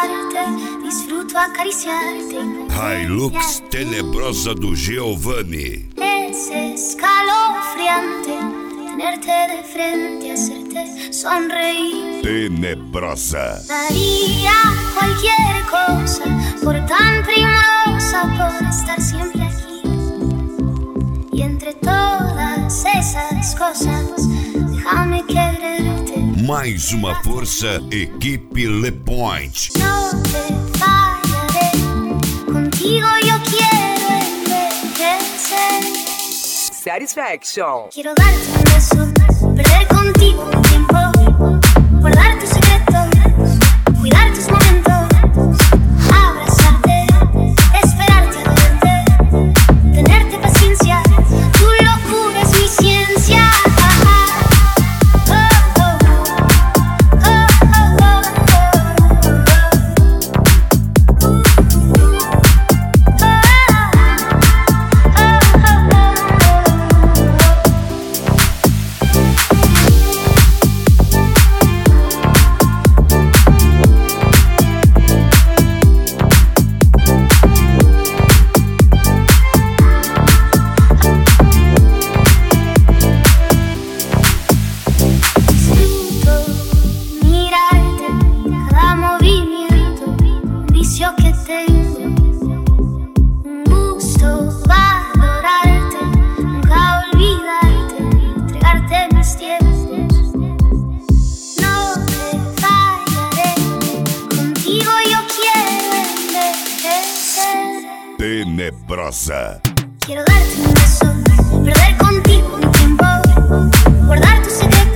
mirarte, disfruto acariciarte. Hilux tenebrosa do Giovanni. Es escalofriante tenerte de frente, hacerte sonreír. Tenebrosa. Daría cualquier cosa por tan primorosa, por estar siempre aquí. Y entre todas esas cosas, déjame quererte. Mais uma força, equipe Le Point. No te fallaré, contigo yo quiero envejecer. Satisfaction. Quiero darte un beso, perder contigo un tiempo, guardar tus secretos, cuidar tus momentos, abrazarte, esperarte a verte, tenerte paciencia, tu locura es mi ciencia. Tenebrosa. Quiero darte un beso, perder contigo un tiempo, guardar tus secretos.